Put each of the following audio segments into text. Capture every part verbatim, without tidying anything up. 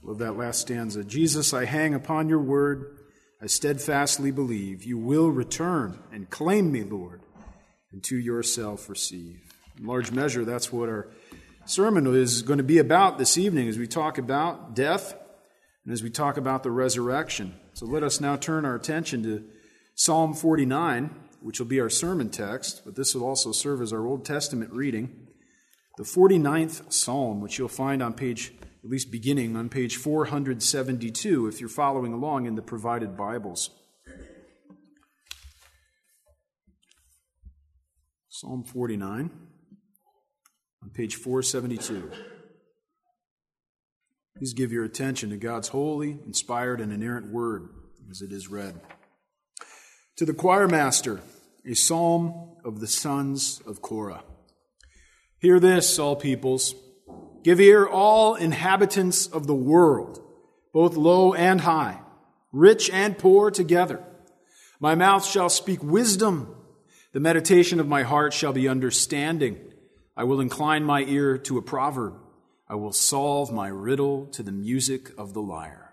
Love that last stanza. Jesus, I hang upon your word. I steadfastly believe you will return and claim me, Lord, and to yourself receive. In large measure, that's what our sermon is going to be about this evening as we talk about death and as we talk about the resurrection. So let us now turn our attention to Psalm forty-nine, which will be our sermon text, but this will also serve as our Old Testament reading. The forty-ninth Psalm, which you'll find on page, at least beginning on page four seventy-two, if you're following along in the provided Bibles. Psalm forty-nine, on page four seventy-two. Please give your attention to God's holy, inspired, and inerrant word as it is read. To the choir master, a psalm of the sons of Korah. Hear this, all peoples. Give ear, all inhabitants of the world, both low and high, rich and poor together. My mouth shall speak wisdom. The meditation of my heart shall be understanding. I will incline my ear to a proverb. I will solve my riddle to the music of the lyre.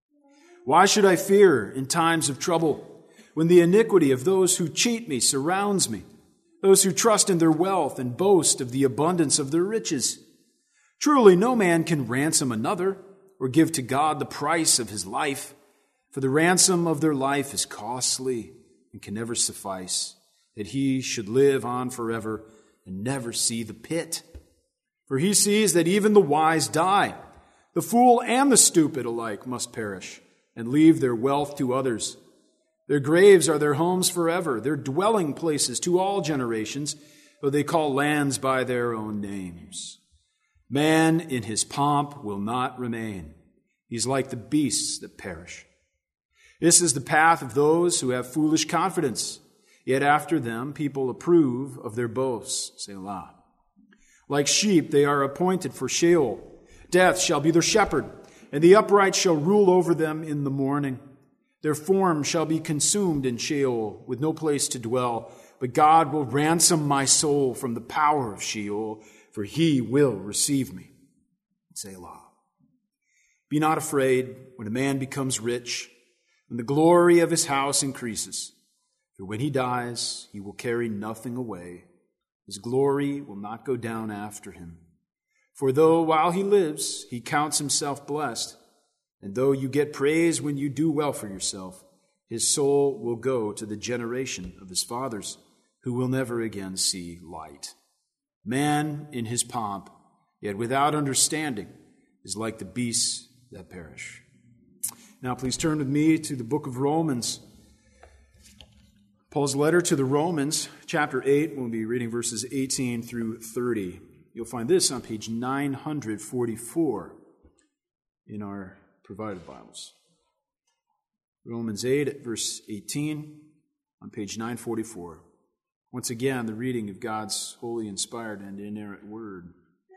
Why should I fear in times of trouble, when the iniquity of those who cheat me surrounds me, those who trust in their wealth and boast of the abundance of their riches? Truly, no man can ransom another or give to God the price of his life, for the ransom of their life is costly and can never suffice, that he should live on forever and never see the pit. For he sees that even the wise die. The fool and the stupid alike must perish and leave their wealth to others. Their graves are their homes forever, their dwelling places to all generations, though they call lands by their own names. Man in his pomp will not remain. He's like the beasts that perish. This is the path of those who have foolish confidence, yet after them people approve of their boasts. Selah. Like sheep they are appointed for Sheol. Death shall be their shepherd, and the upright shall rule over them in the morning. Their form shall be consumed in Sheol, with no place to dwell. But God will ransom my soul from the power of Sheol, for he will receive me. Selah. Be not afraid when a man becomes rich, when the glory of his house increases. For when he dies, he will carry nothing away. His glory will not go down after him. For though while he lives, he counts himself blessed, and though you get praise when you do well for yourself, his soul will go to the generation of his fathers, who will never again see light. Man in his pomp, yet without understanding, is like the beasts that perish. Now please turn with me to the book of Romans. Paul's letter to the Romans, chapter eight, we'll be reading verses eighteen through thirty. You'll find this on page nine forty-four in our provided Bibles. Romans eight at verse eighteen on page nine forty-four. Once again, the reading of God's holy, inspired, and inerrant word.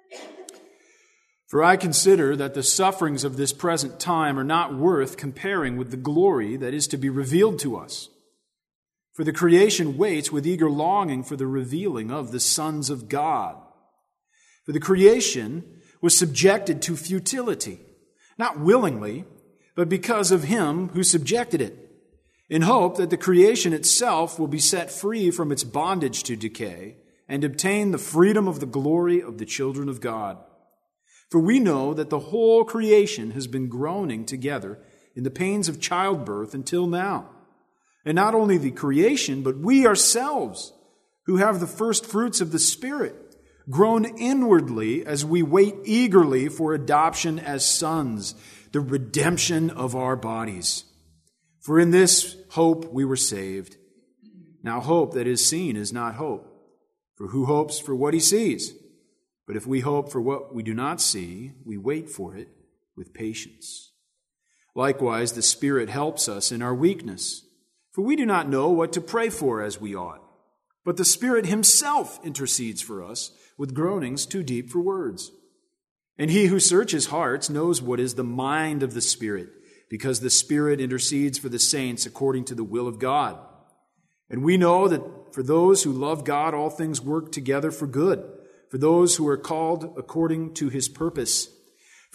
For I consider that the sufferings of this present time are not worth comparing with the glory that is to be revealed to us. For the creation waits with eager longing for the revealing of the sons of God. For the creation was subjected to futility, not willingly, but because of him who subjected it, in hope that the creation itself will be set free from its bondage to decay and obtain the freedom of the glory of the children of God. For we know that the whole creation has been groaning together in the pains of childbirth until now. And not only the creation, but we ourselves, who have the first fruits of the Spirit, groan inwardly as we wait eagerly for adoption as sons, the redemption of our bodies. For in this hope we were saved. Now hope that is seen is not hope. For who hopes for what he sees? But if we hope for what we do not see, we wait for it with patience. Likewise, the Spirit helps us in our weakness. For we do not know what to pray for as we ought. But the Spirit himself intercedes for us with groanings too deep for words. And he who searches hearts knows what is the mind of the Spirit, because the Spirit intercedes for the saints according to the will of God. And we know that for those who love God, all things work together for good, for those who are called according to his purpose. For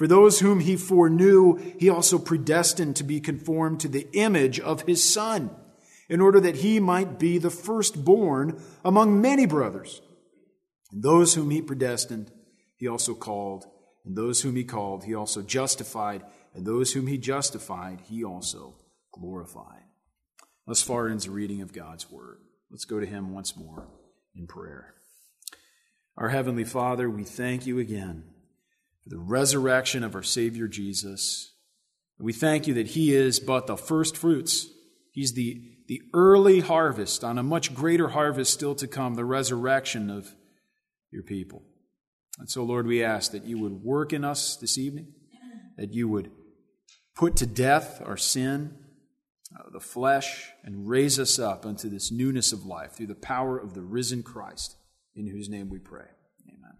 For those whom he foreknew, he also predestined to be conformed to the image of his Son, in order that he might be the firstborn among many brothers. And those whom he predestined, he also called. And those whom he called, he also justified. And those whom he justified, he also glorified. Thus far ends the reading of God's word. Let's go to him once more in prayer. Our Heavenly Father, we thank you again for the resurrection of our Savior Jesus. We thank you that he is but the first fruits. He's the, the early harvest on a much greater harvest still to come, the resurrection of your people. And so, Lord, we ask that you would work in us this evening, that you would put to death our sin, uh, the flesh, and raise us up unto this newness of life through the power of the risen Christ, in whose name we pray. Amen.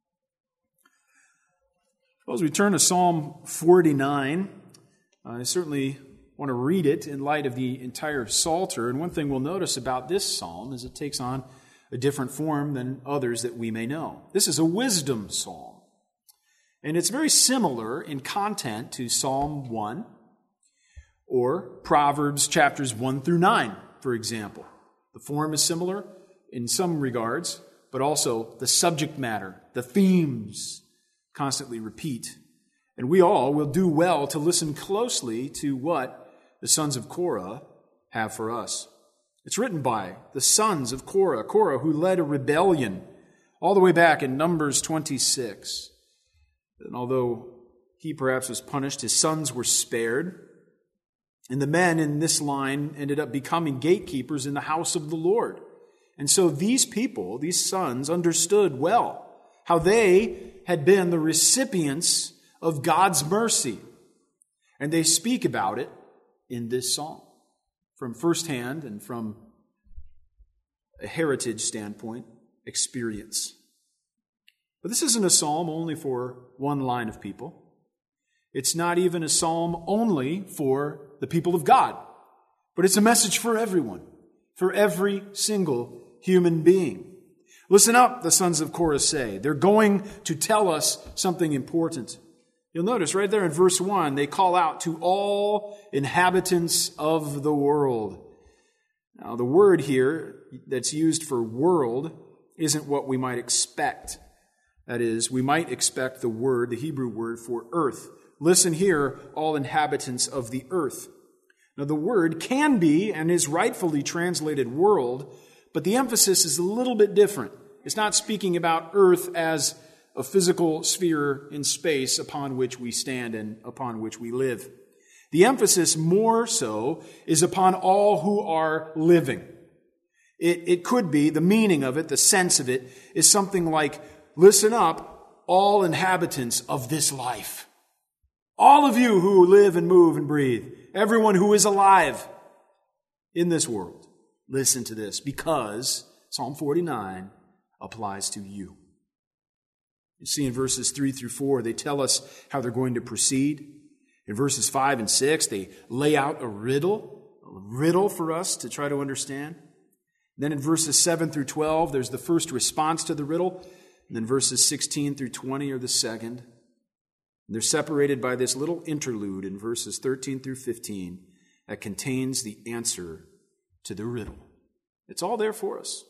Well, as we turn to Psalm forty-nine, I certainly want to read it in light of the entire Psalter. And one thing we'll notice about this psalm is it takes on a different form than others that we may know. This is a wisdom psalm. And it's very similar in content to Psalm one or Proverbs chapters one through nine, for example. The form is similar in some regards, but also the subject matter, the themes constantly repeat. And we all will do well to listen closely to what the sons of Korah have for us. It's written by the sons of Korah, Korah who led a rebellion all the way back in Numbers twenty-six. And although he perhaps was punished, his sons were spared. And the men in this line ended up becoming gatekeepers in the house of the Lord. And so these people, these sons, understood well how they had been the recipients of God's mercy. And they speak about it in this psalm from firsthand and from a heritage standpoint, experience. But this isn't a psalm only for one line of people. It's not even a psalm only for the people of God. But it's a message for everyone, for every single human being. Listen up, the sons of Korah say. They're going to tell us something important. You'll notice right there in verse one, they call out to all inhabitants of the world. Now, the word here that's used for world isn't what we might expect. That is, we might expect the word, the Hebrew word for earth. Listen here, all inhabitants of the earth. Now, the word can be and is rightfully translated world, but the emphasis is a little bit different. It's not speaking about earth as a physical sphere in space upon which we stand and upon which we live. The emphasis more so is upon all who are living. It, it could be, the meaning of it, the sense of it, is something like, listen up, all inhabitants of this life. All of you who live and move and breathe, everyone who is alive in this world, listen to this, because Psalm forty-nine applies to you. You see in verses three through four, they tell us how they're going to proceed. In verses five and six, they lay out a riddle, a riddle for us to try to understand. Then in verses seven through twelve, there's the first response to the riddle. And then verses sixteen through twenty are the second. And they're separated by this little interlude in verses thirteen through fifteen that contains the answer to the riddle. It's all there for us.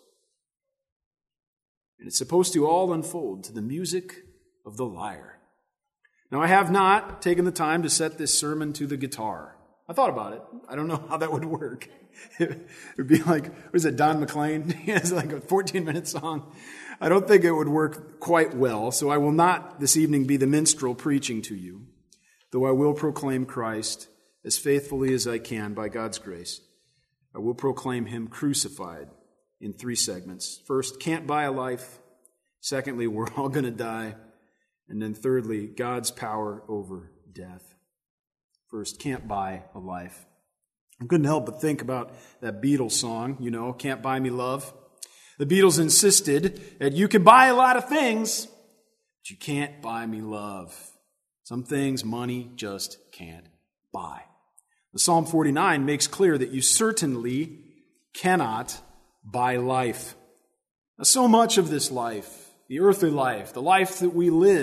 And it's supposed to all unfold to the music of the lyre. Now, I have not taken the time to set this sermon to the guitar. I thought about it. I don't know how that would work. It would be like, what is it, Don McLean? He has like a fourteen-minute song. I don't think it would work quite well, so I will not this evening be the minstrel preaching to you, though I will proclaim Christ as faithfully as I can by God's grace. I will proclaim him crucified in three segments. First, can't buy a life. Secondly, we're all going to die. And then thirdly, God's power over death. First, can't buy a life. I couldn't help but think about that Beatles song, you know, Can't Buy Me Love. The Beatles insisted that you can buy a lot of things, but you can't buy me love. Some things money just can't buy. The Psalm forty-nine makes clear that you certainly cannot buy life. Now, so much of this life, the earthly life, the life that we live,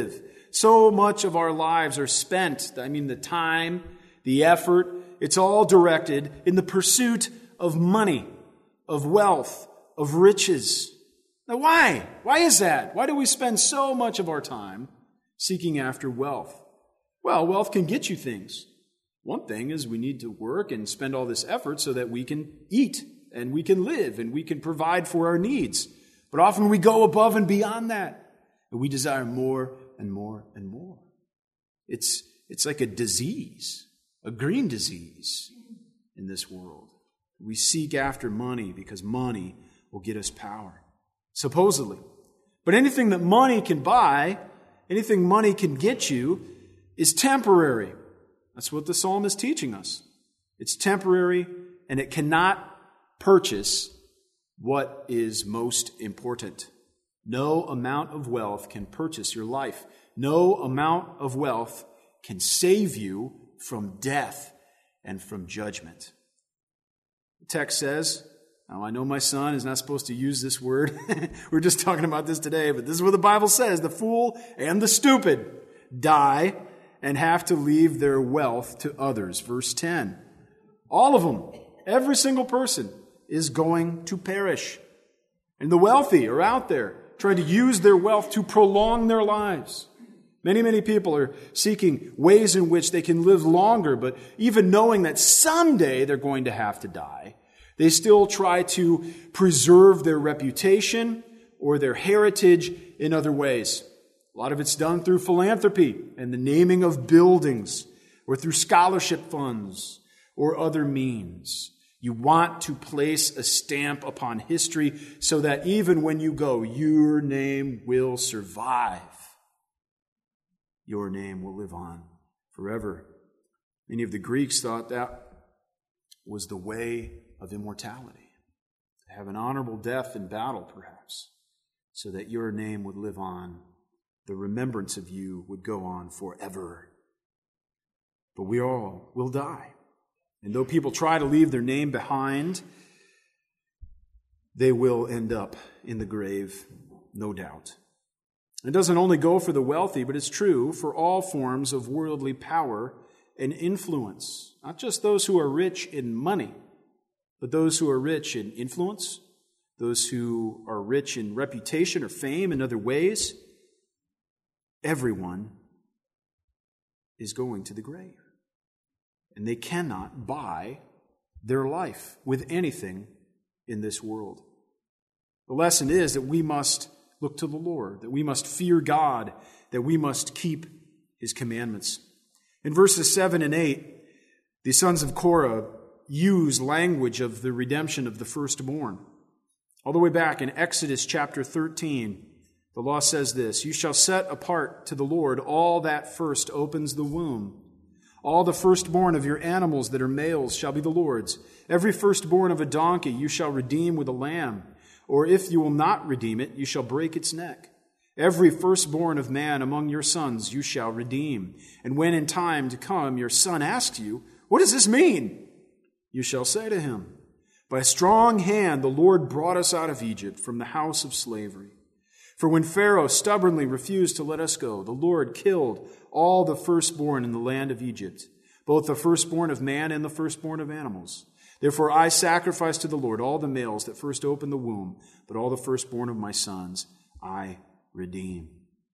So much of our lives are spent, I mean, the time, the effort, it's all directed in the pursuit of money, of wealth, of riches. Now, why? Why is that? Why do we spend so much of our time seeking after wealth? Well, wealth can get you things. One thing is we need to work and spend all this effort so that we can eat and we can live and we can provide for our needs. But often we go above and beyond that, and we desire more and more and more. It's, it's like a disease, a green disease in this world. We seek after money because money will get us power, supposedly. But anything that money can buy, anything money can get you, is temporary. That's what the psalm is teaching us. It's temporary, and it cannot purchase what is most important. No amount of wealth can purchase your life. No amount of wealth can save you from death and from judgment. The text says, now I know my son is not supposed to use this word. We're just talking about this today, but this is what the Bible says. The fool and the stupid die and have to leave their wealth to others. Verse ten. All of them, every single person, is going to perish. And the wealthy are out there trying to use their wealth to prolong their lives. Many, many people are seeking ways in which they can live longer, but even knowing that someday they're going to have to die, they still try to preserve their reputation or their heritage in other ways. A lot of it's done through philanthropy and the naming of buildings, or through scholarship funds or other means. You want to place a stamp upon history so that even when you go, your name will survive. Your name will live on forever. Many of the Greeks thought that was the way of immortality. To have an honorable death in battle, perhaps, so that your name would live on. The remembrance of you would go on forever. But we all will die. And though people try to leave their name behind, they will end up in the grave, no doubt. It doesn't only go for the wealthy, but it's true for all forms of worldly power and influence. Not just those who are rich in money, but those who are rich in influence, those who are rich in reputation or fame in other ways. Everyone is going to the grave. And they cannot buy their life with anything in this world. The lesson is that we must look to the Lord, that we must fear God, that we must keep His commandments. In verses seven and eight, the sons of Korah use language of the redemption of the firstborn. All the way back in Exodus chapter thirteen, the law says this, "You shall set apart to the Lord all that first opens the womb. All the firstborn of your animals that are males shall be the Lord's. Every firstborn of a donkey you shall redeem with a lamb. Or if you will not redeem it, you shall break its neck. Every firstborn of man among your sons you shall redeem. And when in time to come your son asks you, 'What does this mean?' you shall say to him, 'By a strong hand the Lord brought us out of Egypt from the house of slavery. For when Pharaoh stubbornly refused to let us go, the Lord killed all the firstborn in the land of Egypt, both the firstborn of man and the firstborn of animals. Therefore I sacrifice to the Lord all the males that first opened the womb, but all the firstborn of my sons I redeem."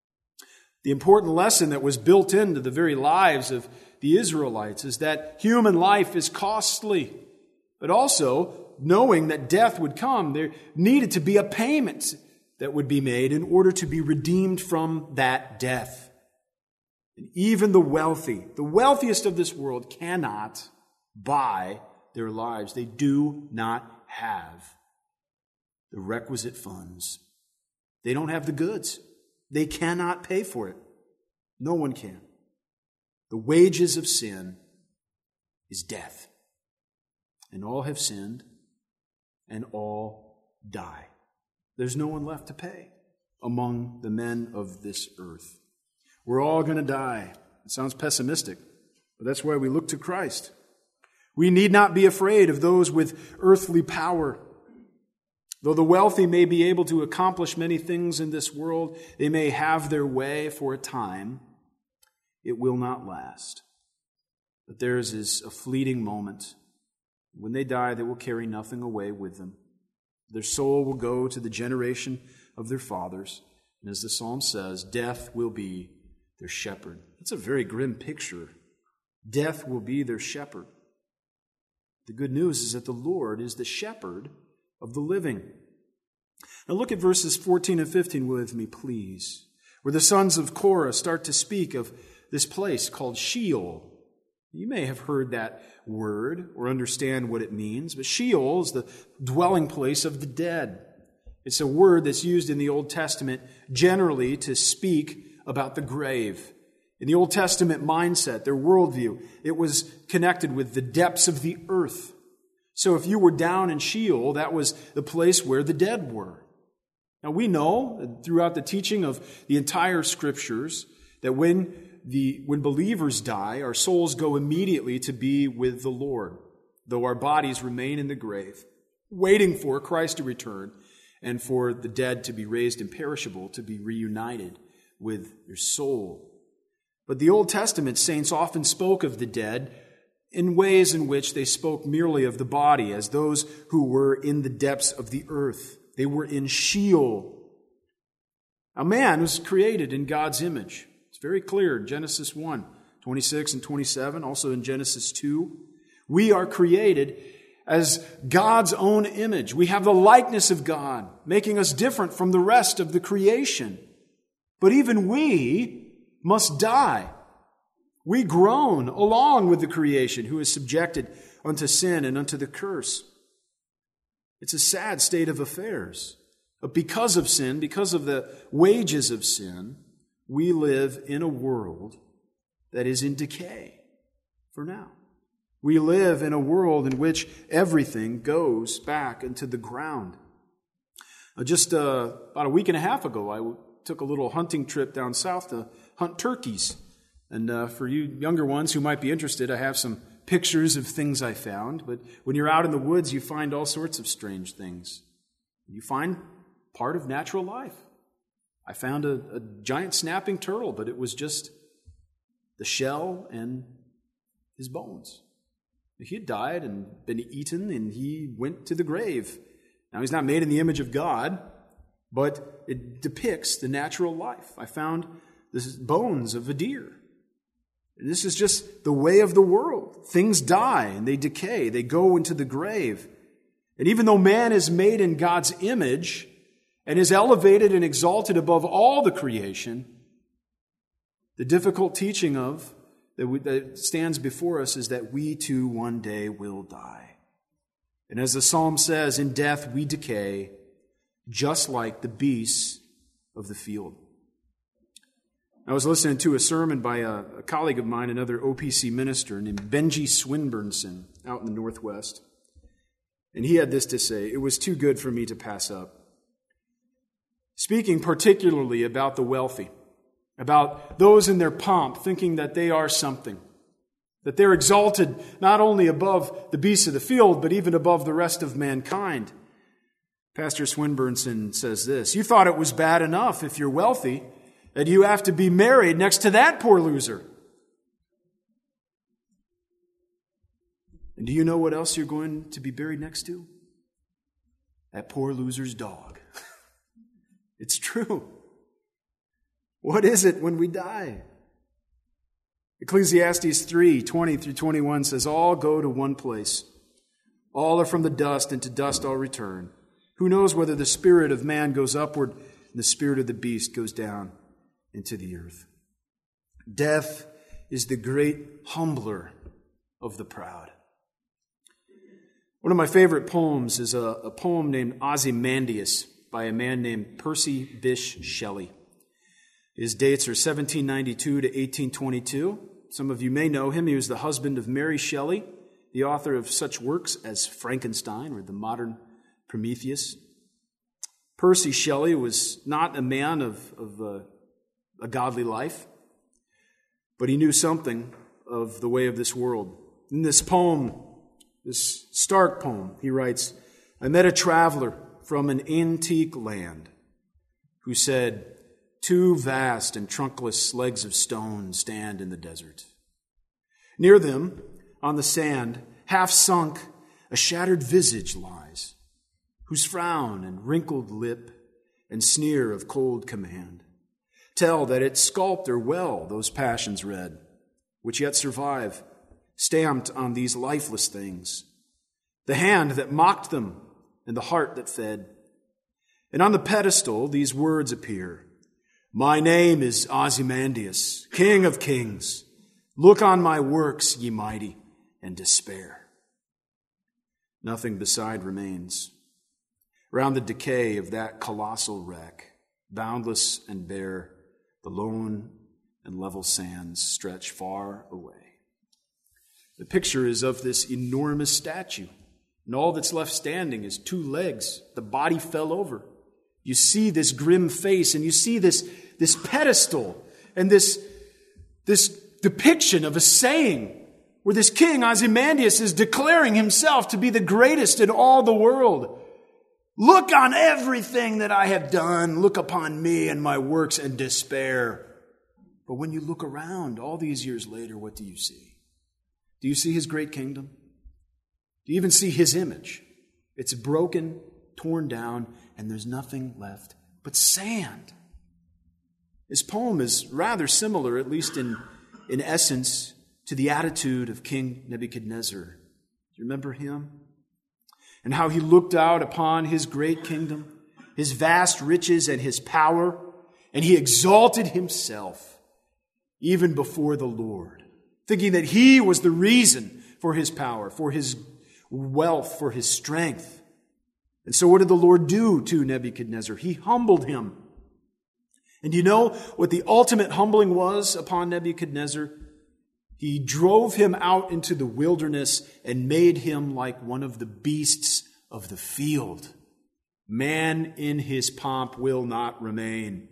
The important lesson that was built into the very lives of the Israelites is that human life is costly, but also knowing that death would come, there needed to be a payment that would be made in order to be redeemed from that death. And even the wealthy, the wealthiest of this world, cannot buy their lives. They do not have the requisite funds. They don't have the goods. They cannot pay for it. No one can. The wages of sin is death. And all have sinned, and all die. There's no one left to pay among the men of this earth. We're all going to die. It sounds pessimistic, but that's why we look to Christ. We need not be afraid of those with earthly power. Though the wealthy may be able to accomplish many things in this world, they may have their way for a time, it will not last. But theirs is a fleeting moment. When they die, they will carry nothing away with them. Their soul will go to the generation of their fathers. And as the psalm says, death will be their shepherd. That's a very grim picture. Death will be their shepherd. The good news is that the Lord is the shepherd of the living. Now look at verses fourteen and fifteen with me, please, where the sons of Korah start to speak of this place called Sheol. You may have heard that word or understand what it means, but Sheol is the dwelling place of the dead. It's a word that's used in the Old Testament generally to speak about the grave. In the Old Testament mindset, their worldview, it was connected with the depths of the earth. So if you were down in Sheol, that was the place where the dead were. Now we know throughout the teaching of the entire Scriptures that when the when believers die, our souls go immediately to be with the Lord, though our bodies remain in the grave, waiting for Christ to return and for the dead to be raised imperishable, to be reunited with their soul. But the Old Testament saints often spoke of the dead in ways in which they spoke merely of the body, as those who were in the depths of the earth. They were in Sheol. A man was created in God's image. It's very clear in Genesis one, twenty-six and twenty-seven, also in Genesis two. We are created as God's own image. We have the likeness of God, making us different from the rest of the creation. But even we must die. We groan along with the creation who is subjected unto sin and unto the curse. It's a sad state of affairs. But because of sin, because of the wages of sin, we live in a world that is in decay for now. We live in a world in which everything goes back into the ground. Just uh, about a week and a half ago, I took a little hunting trip down south to hunt turkeys. And uh, for you younger ones who might be interested, I have some pictures of things I found. But when you're out in the woods, you find all sorts of strange things. You find part of natural life. I found a, a giant snapping turtle, but it was just the shell and his bones. He had died and been eaten, and he went to the grave. Now, he's not made in the image of God, but it depicts the natural life. I found the bones of a deer. This is just the way of the world. Things die and they decay. They go into the grave. And even though man is made in God's image and is elevated and exalted above all the creation, the difficult teaching of that, we, that stands before us is that we too one day will die. And as the psalm says, in death we decay, just like the beasts of the field. I was listening to a sermon by a, a colleague of mine, another O P C minister named Benji Swinburneson out in the Northwest. And he had this to say: it was too good for me to pass up. Speaking particularly about the wealthy, about those in their pomp thinking that they are something, that they're exalted not only above the beasts of the field, but even above the rest of mankind. Pastor Swinburneson says this: you thought it was bad enough if you're wealthy that you have to be married next to that poor loser. And do you know what else you're going to be buried next to? That poor loser's dog. It's true. What is it when we die? Ecclesiastes three, twenty through twenty-one says, all go to one place. All are from the dust, and to dust all return. Who knows whether the spirit of man goes upward and the spirit of the beast goes down into the earth? Death is the great humbler of the proud. One of my favorite poems is a, a poem named Ozymandias by a man named Percy Bysshe Shelley. His dates are seventeen ninety-two to eighteen twenty-two. Some of you may know him. He was the husband of Mary Shelley, the author of such works as Frankenstein or the modern Prometheus. Percy Shelley was not a man of, of uh, a godly life, but he knew something of the way of this world. In this poem, this stark poem, he writes, I met a traveler from an antique land, who said, two vast and trunkless legs of stone stand in the desert. Near them, on the sand, half sunk, a shattered visage lies, whose frown and wrinkled lip and sneer of cold command tell that its sculptor well those passions read, which yet survive, stamped on these lifeless things, the hand that mocked them and the heart that fed. And on the pedestal these words appear, my name is Ozymandias, King of Kings. Look on my works, ye mighty, and despair. Nothing beside remains. Round the decay of that colossal wreck, boundless and bare, the lone and level sands stretch far away. The picture is of this enormous statue, and all that's left standing is two legs. The body fell over. You see this grim face, and you see this, this pedestal, and this, this depiction of a saying where this king, Ozymandias, is declaring himself to be the greatest in all the world. Look on everything that I have done. Look upon me and my works and despair. But when you look around all these years later, what do you see? Do you see his great kingdom? Do you even see his image? It's broken, torn down, and there's nothing left but sand. His poem is rather similar, at least in, in essence, to the attitude of King Nebuchadnezzar. Do you remember him? And how he looked out upon his great kingdom, his vast riches and his power, and he exalted himself even before the Lord, thinking that he was the reason for his power, for his wealth, for his strength. And so what did the Lord do to Nebuchadnezzar? He humbled him. And you know what the ultimate humbling was upon Nebuchadnezzar? He drove him out into the wilderness and made him like one of the beasts of the field. Man in his pomp will not remain,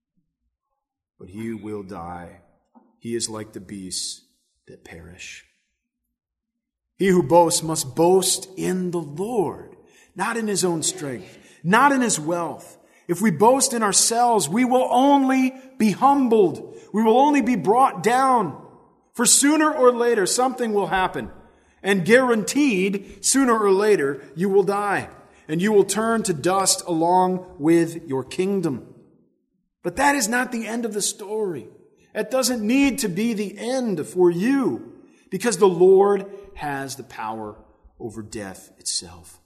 but he will die. He is like the beasts that perish. He who boasts must boast in the Lord, not in his own strength, not in his wealth. If we boast in ourselves, we will only be humbled. We will only be brought down. For sooner or later, something will happen. And guaranteed, sooner or later, you will die. And you will turn to dust along with your kingdom. But that is not the end of the story. It doesn't need to be the end for you. Because the Lord has the power over death itself.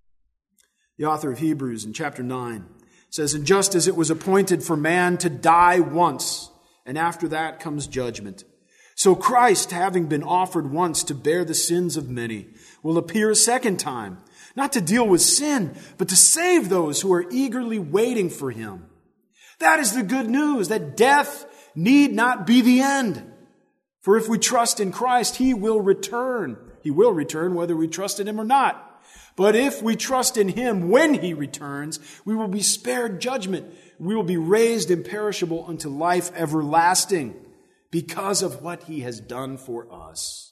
The author of Hebrews in chapter nine says, and just as it was appointed for man to die once, and after that comes judgment, so Christ, having been offered once to bear the sins of many, will appear a second time, not to deal with sin, but to save those who are eagerly waiting for him. That is the good news, that death need not be the end. For if we trust in Christ, he will return. He will return whether we trust in him or not. But if we trust in him when he returns, we will be spared judgment. We will be raised imperishable unto life everlasting because of what he has done for us.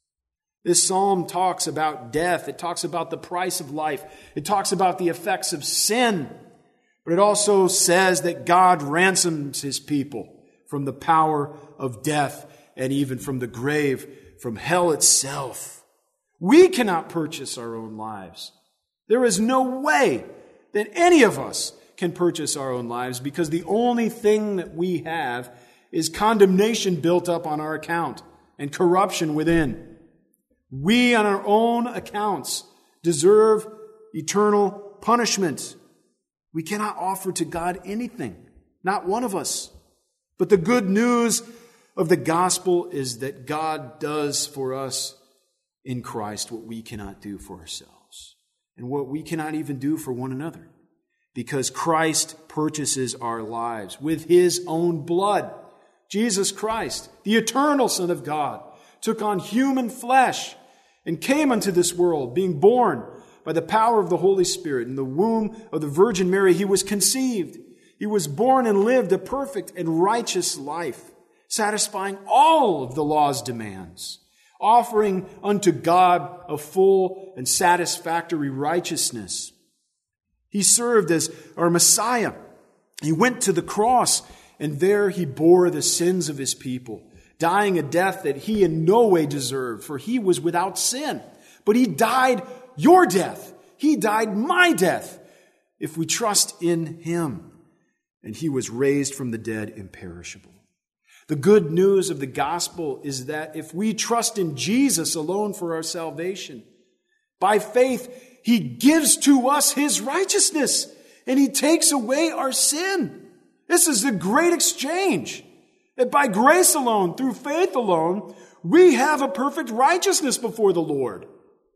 This psalm talks about death. It talks about the price of life. It talks about the effects of sin. But it also says that God ransoms his people from the power of death and even from the grave, from hell itself. We cannot purchase our own lives. There is no way that any of us can purchase our own lives because the only thing that we have is condemnation built up on our account and corruption within. We on our own accounts deserve eternal punishment. We cannot offer to God anything, not one of us. But the good news of the gospel is that God does for us in Christ what we cannot do for ourselves and what we cannot even do for one another, because Christ purchases our lives with his own blood. Jesus Christ, the eternal Son of God, took on human flesh and came unto this world, being born by the power of the Holy Spirit. In the womb of the Virgin Mary, he was conceived. He was born and lived a perfect and righteous life, satisfying all of the law's demands, offering unto God a full and satisfactory righteousness. He served as our Messiah. He went to the cross, and there he bore the sins of his people, dying a death that he in no way deserved, for he was without sin. But he died your death. He died my death, if we trust in him. And he was raised from the dead imperishable. The good news of the gospel is that if we trust in Jesus alone for our salvation, by faith, he gives to us his righteousness, and he takes away our sin. This is the great exchange. That by grace alone, through faith alone, we have a perfect righteousness before the Lord.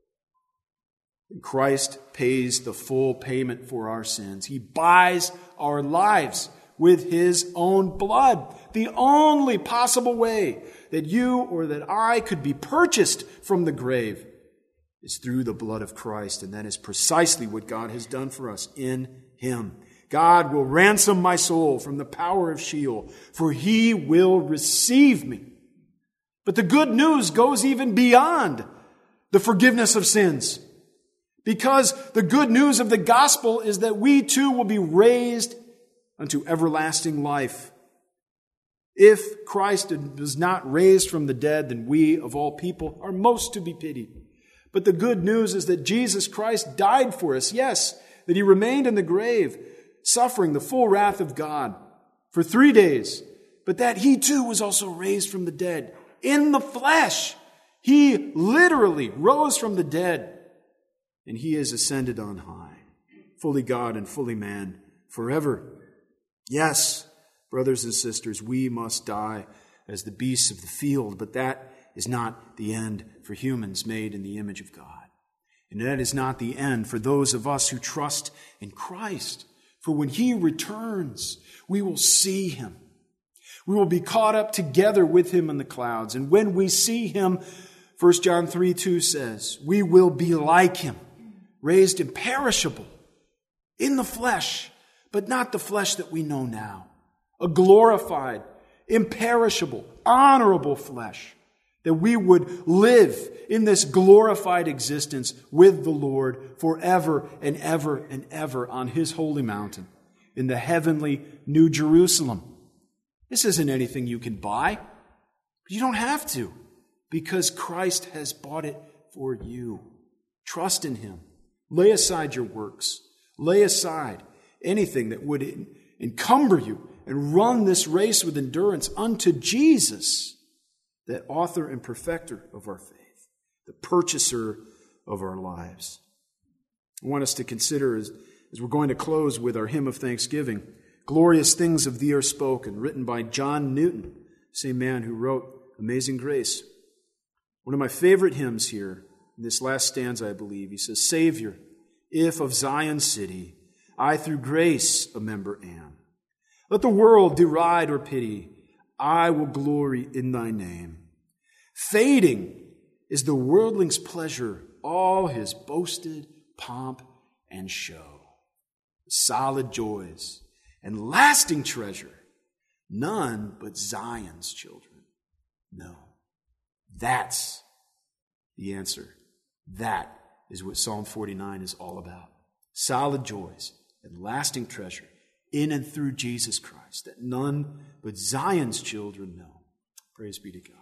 And Christ pays the full payment for our sins. He buys our lives with his own blood. The only possible way that you or that I could be purchased from the grave is through the blood of Christ. And that is precisely what God has done for us in him. God will ransom my soul from the power of Sheol, for he will receive me. But the good news goes even beyond the forgiveness of sins, because the good news of the gospel is that we too will be raised unto everlasting life. If Christ was not raised from the dead, then we, of all people, are most to be pitied. But the good news is that Jesus Christ died for us, yes, that he remained in the grave, suffering the full wrath of God for three days, but that he too was also raised from the dead in the flesh. He literally rose from the dead, and he is ascended on high, fully God and fully man forever. Yes, brothers and sisters, we must die as the beasts of the field, but that is not the end for humans made in the image of God. And that is not the end for those of us who trust in Christ. For when he returns, we will see him. We will be caught up together with him in the clouds. And when we see him, First John three two says, we will be like him, raised imperishable in the flesh, but not the flesh that we know now. A glorified, imperishable, honorable flesh, that we would live in this glorified existence with the Lord forever and ever and ever on his holy mountain in the heavenly New Jerusalem. This isn't anything you can buy. You don't have to, because Christ has bought it for you. Trust in him. Lay aside your works. Lay aside anything that would encumber you and run this race with endurance unto Jesus, that author and perfecter of our faith, the purchaser of our lives. I want us to consider, as, as we're going to close with our hymn of thanksgiving, Glorious Things of Thee Are Spoken, written by John Newton, same man who wrote Amazing Grace. One of my favorite hymns here, in this last stanza, I believe, he says, Savior, if of Zion's city I through grace a member am, let the world deride or pity, I will glory in thy name. Fading is the worldling's pleasure, all his boasted pomp and show. Solid joys and lasting treasure, none but Zion's children know. That's the answer. That is what Psalm forty-nine is all about. Solid joys and lasting treasure in and through Jesus Christ, that none but Zion's children know. Praise be to God.